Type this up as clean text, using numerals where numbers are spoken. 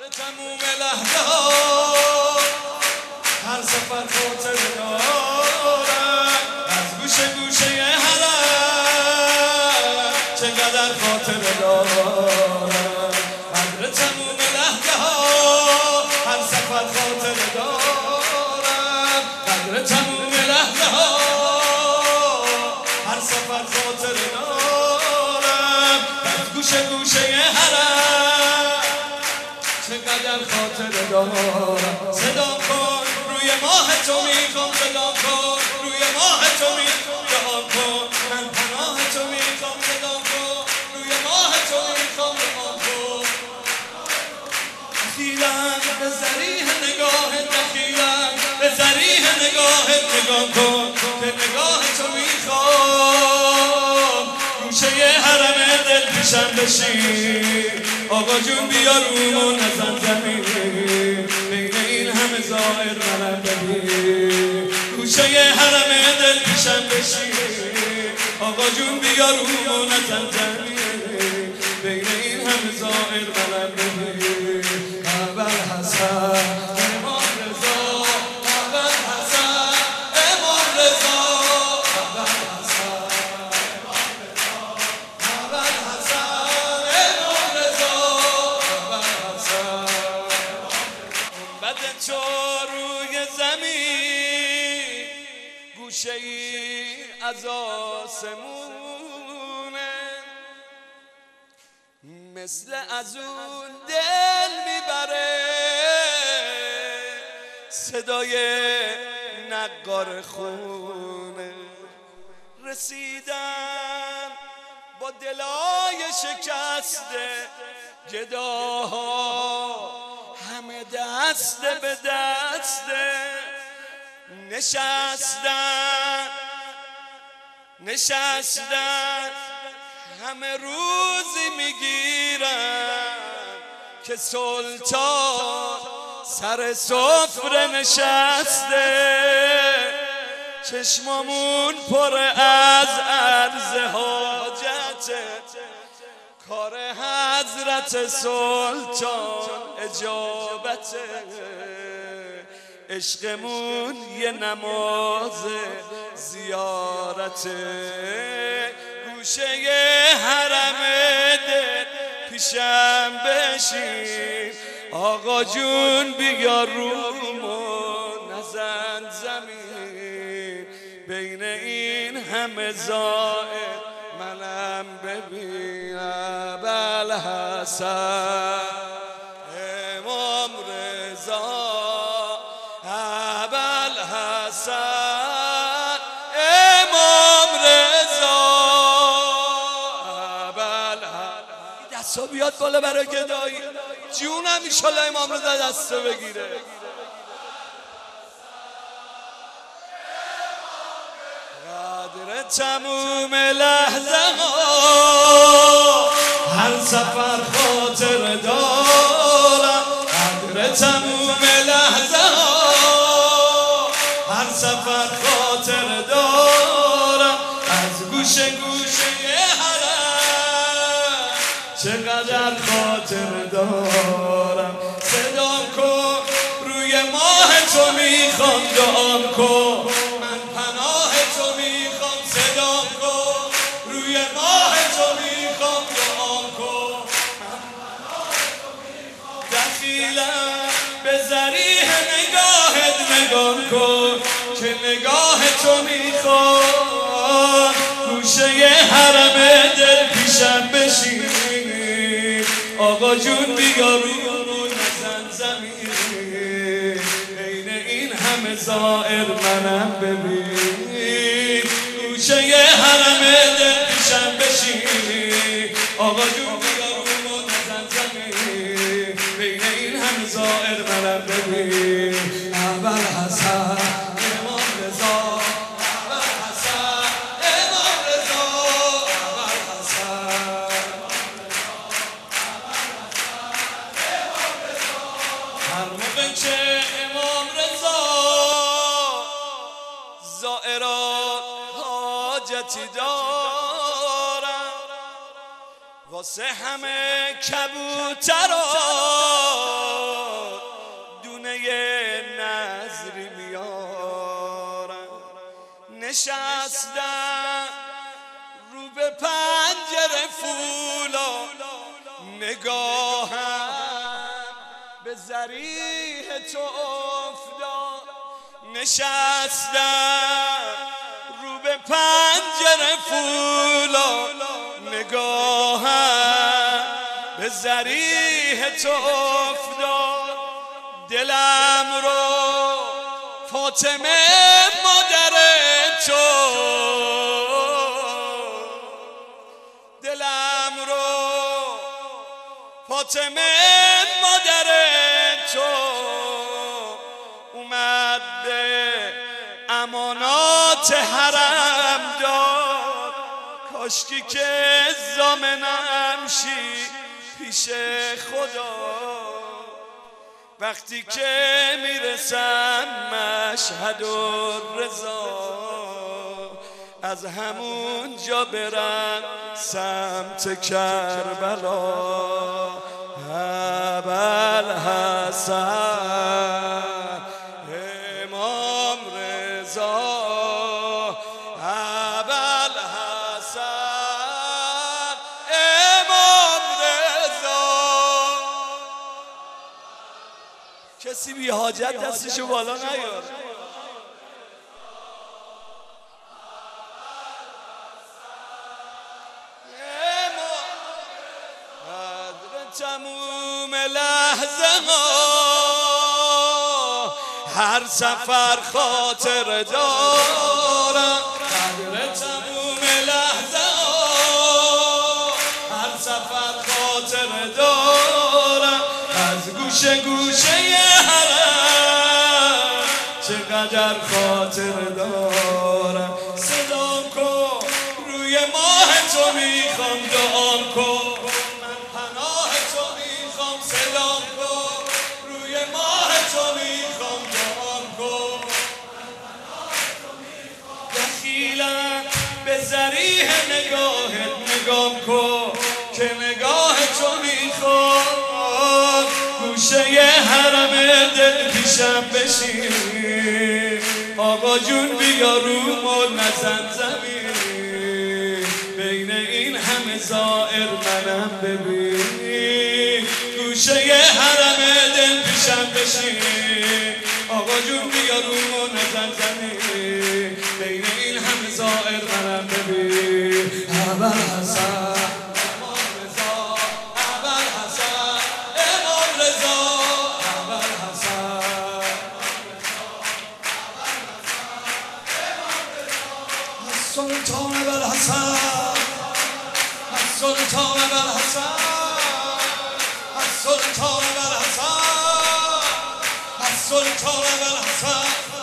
تموم لحظه ها هر سفر خاطر دارم از گوشه گوشه حرم چقدر خاطر دارم قدر تموم لحظه ها هر سفر خاطر دارم قدر تموم لحظه ها هر سفر خاطر دارم از گوشه گوشه حرم چقدر خاطر دارم صدا کن روی ماه تو میخوام صدا کن روی ماه تو میخوام دعا کن من پناه تو میخوام صدا کن روی ماه تو میخوام دعا کن اخیراً به ذریح نگاهت اخیراً به ذریح نگاهت نگاه کن که نگاه تو میخوام گوشه حرم دل پیشم بشین آقا جون بیا رومو نزن زمین بین این همه زائر منم ببین گوشه حرم دل پیشم بشین آقا جون بیا رومو نزن زمین بین این همه زائر منم ببین اول حسن امام رضا اول حسن امام رضا اول حسن اول حسن امام رضا اول حسن بعد تو روی زمین گوشه ای از آسمونه مثل از اون دل میبره صدای نقار خونه رسیدم با دلای شکسته گداها همه دست به دسته نشستن همه روزی میگیرن که سلطان سر سفره نشسته چشمامون پر از عرض حاجته کار حضرت سلطان اجابته عشقمون یه نماز زیارته گوشه حرم دل پیشم بشین آقا جون بیا رومو نزن زمین بین این همه زائر منم ببین ابل حسن امام رضا ابل حسن امام رضا ابل حسن دستا بیاد بالا برای گدایی جونم ایشالله امام رضا دستو بگیره قدر تموم لحظه ها هر سفر خاطر دارم قدر تموم لحظه ها هر سفر خاطر دارم از گوشه گوشه حرم چقدر خاطر دارم صدا کن روی ماه تو میخوام دعا کن من پناه تو میخوام صدا کن روی ماه تو میخوام دعا کن من پناه تو میخوام دخیلم به ذریح نگاهت نگاه کن که نگاه تو میخوام گوشه حرم دل پیشم بشین آقا جون بیا رومو نزن زمین بین این همه زائر منم ببین گوشه حرم دل پیشم بشین آقا جون بیا رومو نزن زمین بین این همه زائر منم ببین اول حسن امام رضا اول حسن امام رضا اول حسن هر موقع که امام رضا زائران حاجتی دارم واسه همه کبوتران نشستم رو به پنجره فولا نگاهم به ذریح تو افتاد نشستم رو به پنجره فولا نگاهم به ذریح تو افتاد دلم رو فاطمه مادر تو دلم رو فاطمه مادر تو اومد به امانات حرم داد کاشکی که ضامنم شی پیش خدا وقتی که میرسم مشهد الرضا از همون جا برم سمت کربلا ابوالحسن امام رضا ابوالحسن امام رضا کسی بی حاجت دستشو بالا نیار تموم لحظه ها هر سفر خاطر دارم قدر تموم لحظه ها هر سفر خاطر دارم از گوشه گوشه حرم چقدر خاطر دارم صدا کن روی ماه تو میخوام دعا کن سلام کن روی ماه تو میخوام دعا کن دخیلم به ذریح نگاهت نگام کن که نگاه تو میخوام گوشه حرم دل پیشم بشین آقا جون بیا رومو نزن زمین بین این همه زائر منم ببین گوشه حرم دل پیشم بشین آقا جون بیا رومو نزن زمین بین این همه زائر منم ببین ابوالحسن امام رضا ابوالحسن امام رضا ابوالحسن السلطان ابوالحسن السلطان ابوالحسن السلطان ابوالحسن السلطان ابوالحسن